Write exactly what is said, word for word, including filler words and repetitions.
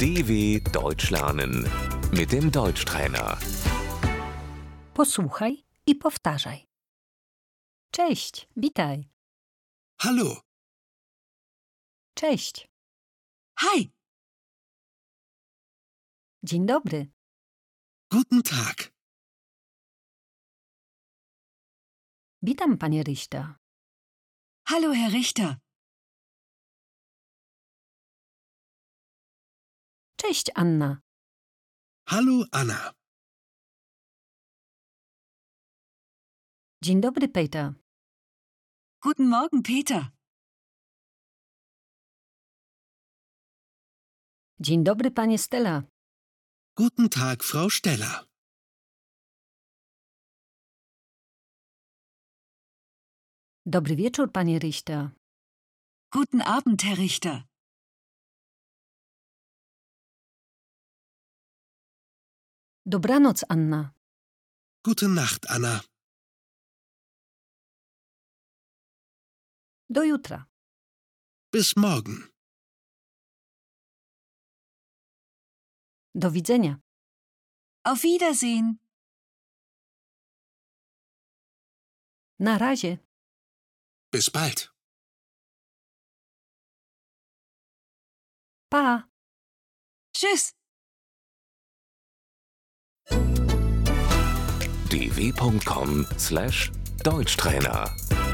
D W Deutsch lernen mit dem Deutschtrainer. Posłuchaj i powtarzaj. Cześć, witaj. Hallo. Cześć, Hi. dzień dobry. Guten Tag. Witam, panie Richter. Hallo, Herr Richter. Cześć, Anna. Hallo, Anna. Dzień dobry, Peter. Guten Morgen, Peter. Dzień dobry, panie Stella. Guten Tag, Frau Steller. Dobry wieczór, panie Richter. Guten Abend, Herr Richter. Dobranoc, Anna. Gute Nacht, Anna. Do jutra. Bis morgen. Do widzenia. Auf Wiedersehen. Na razie. Bis bald. Pa. Tschüss. d w punkt com slash Deutschtrainer